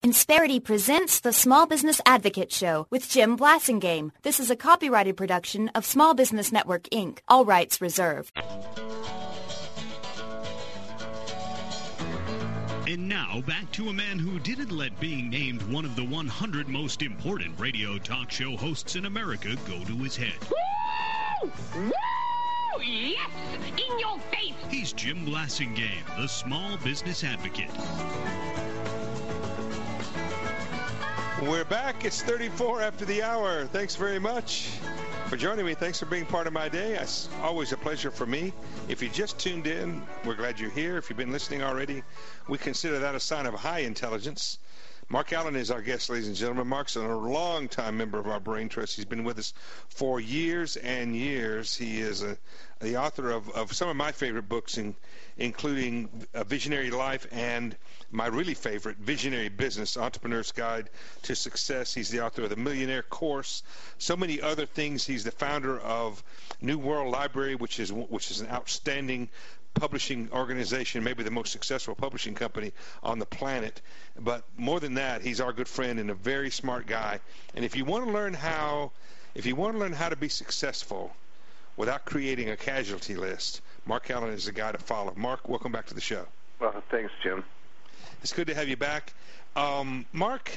Insperity presents the Small Business Advocate Show with Jim Blasingame. This is a copyrighted production of Small Business Network, Inc. All rights reserved. And now, back to a man who didn't let being named one of the 100 most important radio talk show hosts in America go to his head. Woo! Woo! Yes! In your face! He's Jim Blasingame, the Small Business Advocate. We're back. It's 34 after the hour. Thanks very much for joining me. Thanks for being part of my day. It's always a pleasure for me. If you just tuned in, we're glad you're here. If you've been listening already, we consider that a sign of high intelligence. Mark Allen is our guest, ladies and gentlemen. Mark's a long-time member of our Brain Trust. He's been with us for years and years. He is the author of some of my favorite books, including A Visionary Life and my really favorite, Visionary Business, Entrepreneur's Guide to Success. He's the author of The Millionaire Course, so many other things. He's the founder of New World Library, which is an outstanding publishing organization, maybe the most successful publishing company on the planet. But more than that, he's our good friend and a very smart guy. And if you want to learn how to be successful without creating a casualty list, Mark Allen is the guy to follow. Mark, welcome back to the show. Well, thanks, Jim. It's good to have you back. Mark,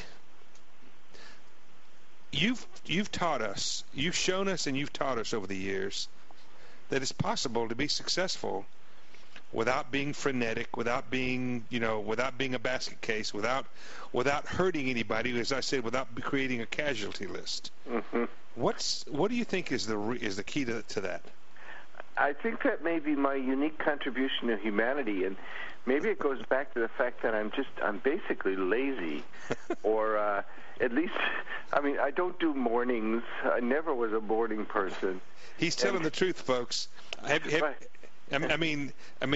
you've taught us, you've shown us, and you've taught us over the years that it's possible to be successful without being frenetic, without being a basket case, without hurting anybody, as I said, without creating a casualty list. Mm-hmm. What do you think is the key to that? I think that may be my unique contribution to humanity, and maybe it goes back to the fact that I'm basically lazy, or at least, I don't do mornings. I never was a morning person. He's telling the truth, folks. You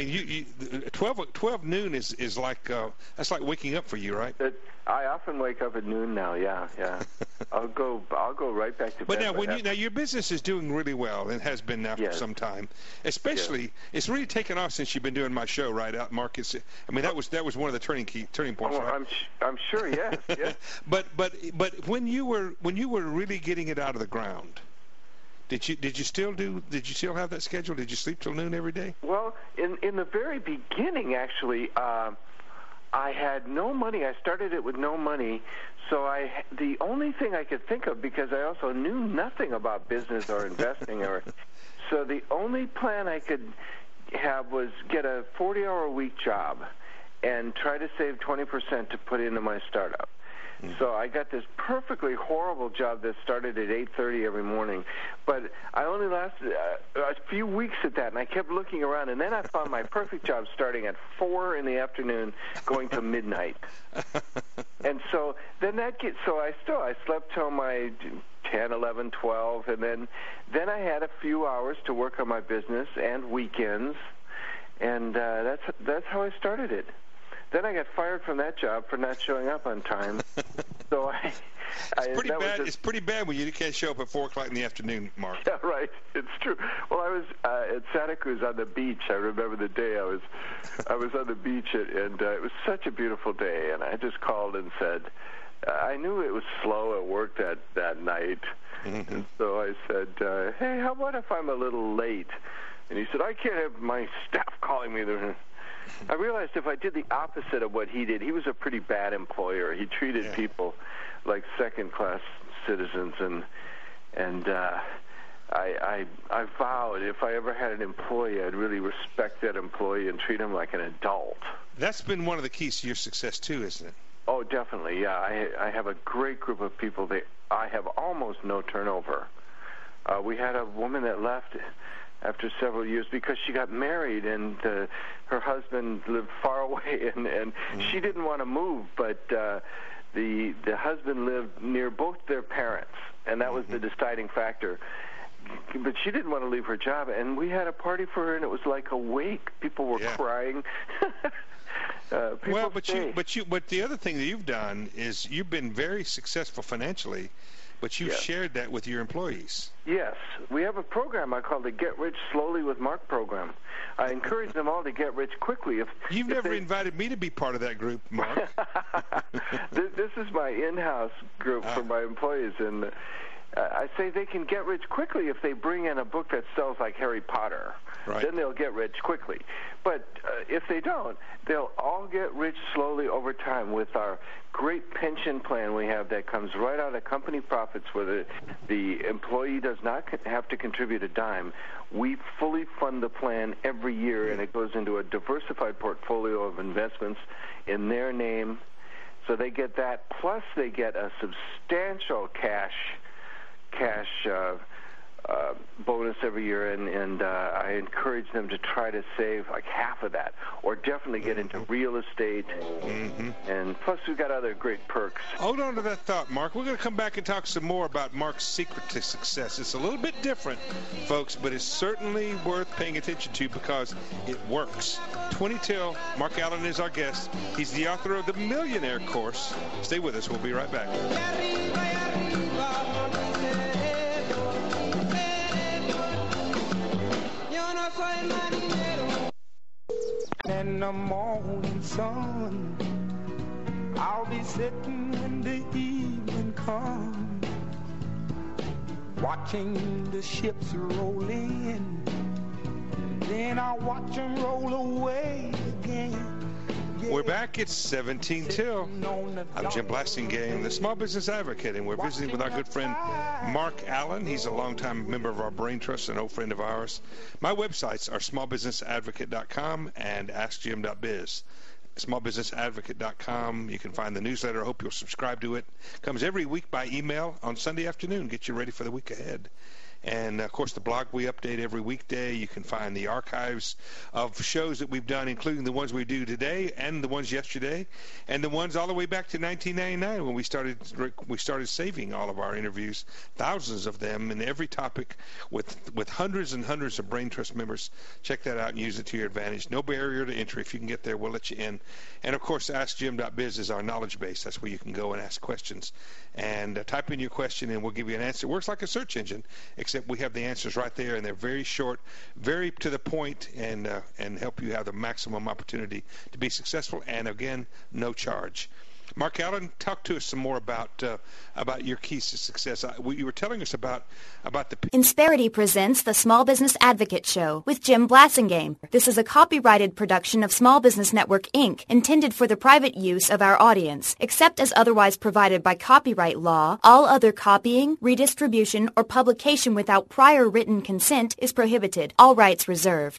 12 noon is like that's like waking up for you, right? I often wake up at noon now. Yeah. I'll go right back to bed. But now your business is doing really well and has been now for some time. Especially, it's really taken off since you've been doing my show, right? Out, Mark. That was one of the turning points. Oh, right? I'm sure. Yes. But when you were really getting it out of the ground, Did you still have that schedule? Did you sleep till noon every day? Well, in the very beginning, actually, I had no money. I started it with no money, so the only thing I could think of, because I also knew nothing about business or investing, so the only plan I could have was get a 40-hour-a-week job and try to save 20% to put into my startup. So I got this perfectly horrible job that started at 8:30 every morning, but I only lasted a few weeks at that, and I kept looking around, and then I found my perfect job starting at 4 in the afternoon, going to midnight. And so then I slept till my 10, 11, 12, and then I had a few hours to work on my business and weekends, and that's how I started it. Then I got fired from that job for not showing up on time. So it's pretty bad when you can't show up at 4 o'clock in the afternoon, Mark. Yeah, right. It's true. Well, I was at Santa Cruz on the beach. I remember the day I was on the beach, and it was such a beautiful day. And I just called and said, I knew it was slow at work that night. Mm-hmm. And so I said, hey, how about if I'm a little late? And he said, I can't have my staff calling me. I realized if I did the opposite of what he did, he was a pretty bad employer. He treated people like second-class citizens, and I vowed if I ever had an employee, I'd really respect that employee and treat him like an adult. That's been one of the keys to your success too, isn't it? Oh, definitely. Yeah, I have a great group of people. I have almost no turnover. We had a woman that left after several years because she got married and her husband lived far away, and she didn't want to move, but the husband lived near both their parents, and that was the deciding factor. But she didn't want to leave her job, and we had a party for her, and it was like a wake. People were crying. But the other thing that you've done is you've been very successful financially but you've shared that with your employees. Yes. We have a program I call the Get Rich Slowly with Mark program. I encourage them all to get rich quickly. You've never invited me to be part of that group, Mark. This is my in-house group for my employees, and I say they can get rich quickly if they bring in a book that sells like Harry Potter. Right. Then they'll get rich quickly. But if they don't, they'll all get rich slowly over time with our great pension plan we have that comes right out of company profits where the employee does not have to contribute a dime. We fully fund the plan every year, and it goes into a diversified portfolio of investments in their name. So they get that, plus they get a substantial cash bonus every year, and I encourage them to try to save like half of that, or definitely get into real estate. And plus, we've got other great perks. Hold on to that thought, Mark. We're going to come back and talk some more about Mark's secret to success. It's a little bit different, folks, but it's certainly worth paying attention to because it works. 20 Till, Mark Allen is our guest. He's the author of The Millionaire Course. Stay with us. We'll be right back. In the morning sun, I'll be sitting when the evening comes, watching the ships roll in, then I'll watch them roll away again. We're back. It's 17 Till. I'm Jim Blasingame, the Small Business Advocate, and we're visiting with our good friend Mark Allen. He's a longtime member of our Brain Trust and old friend of ours. My websites are smallbusinessadvocate.com and askjim.biz. smallbusinessadvocate.com. You can find the newsletter. I hope you'll subscribe to it. It comes every week by email on Sunday afternoon. Get you ready for the week ahead. And, of course, the blog we update every weekday. You can find the archives of shows that we've done, including the ones we do today and the ones yesterday and the ones all the way back to 1999 when we started saving all of our interviews, thousands of them, in every topic with hundreds and hundreds of Brain Trust members. Check that out and use it to your advantage. No barrier to entry. If you can get there, we'll let you in. And, of course, AskJim.biz is our knowledge base. That's where you can go and ask questions. And type in your question, and we'll give you an answer. It works like a search engine, except we have the answers right there, and they're very short, very to the point, and help you have the maximum opportunity to be successful. And again, no charge. Mark Allen, talk to us some more about your keys to success. You were telling us about the... Insperity presents the Small Business Advocate Show with Jim Blasingame. This is a copyrighted production of Small Business Network, Inc., intended for the private use of our audience. Except as otherwise provided by copyright law, all other copying, redistribution, or publication without prior written consent is prohibited. All rights reserved.